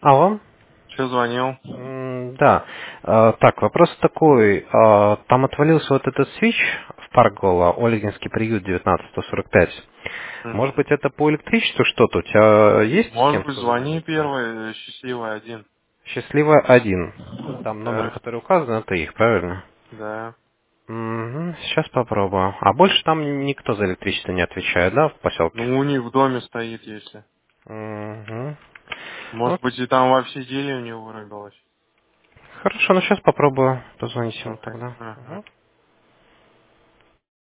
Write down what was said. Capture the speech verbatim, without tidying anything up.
Алло. Че звонил? М, Да. Э, Так, вопрос такой. Э, Там отвалился вот этот свич в парк Гола, Ольгинский приют девятнадцать сто сорок пять. Может Мгм. быть, это по электричеству что-то? У тебя есть с Может кем быть, звони созвониться? первый, э, счастливый один. Счастливо один. Там номер, Да, который указан, это их, правильно? да. Мгм, сейчас попробую. А больше там никто за электричество не отвечает, да, в поселке? Ну, у них в доме стоит, если. Мгм. Может быть, Окей. и там вообще деле у него вырубилось. Хорошо, ну сейчас попробую позвонить ему Окей. тогда. Ага. Мгм.